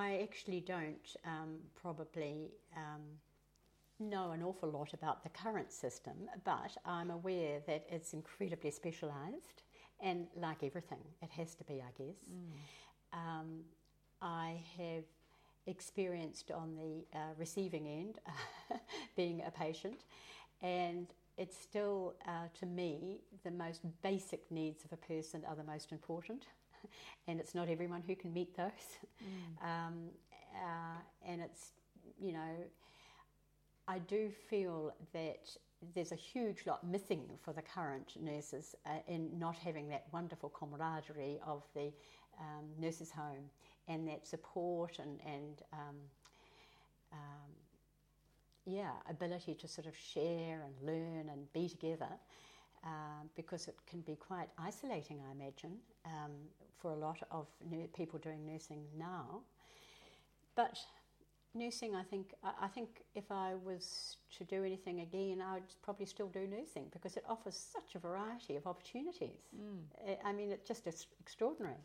I actually don't probably know an awful lot about the current system, but I'm aware that it's incredibly specialised, and like everything, it has to be, I guess. I have experienced on the receiving end, being a patient, and it's still, to me, the most basic needs of a person are the most important, and it's not everyone who can meet those. And it's, you know, I do feel that there's a huge lot missing for the current nurses in not having that wonderful camaraderie of the nurses' home, and that support and ability to sort of share and learn and be together, because it can be quite isolating, I imagine, for a lot of people doing nursing now. But nursing, I think if I was to do anything again, I would probably still do nursing, because it offers such a variety of opportunities. I mean, it's just extraordinary.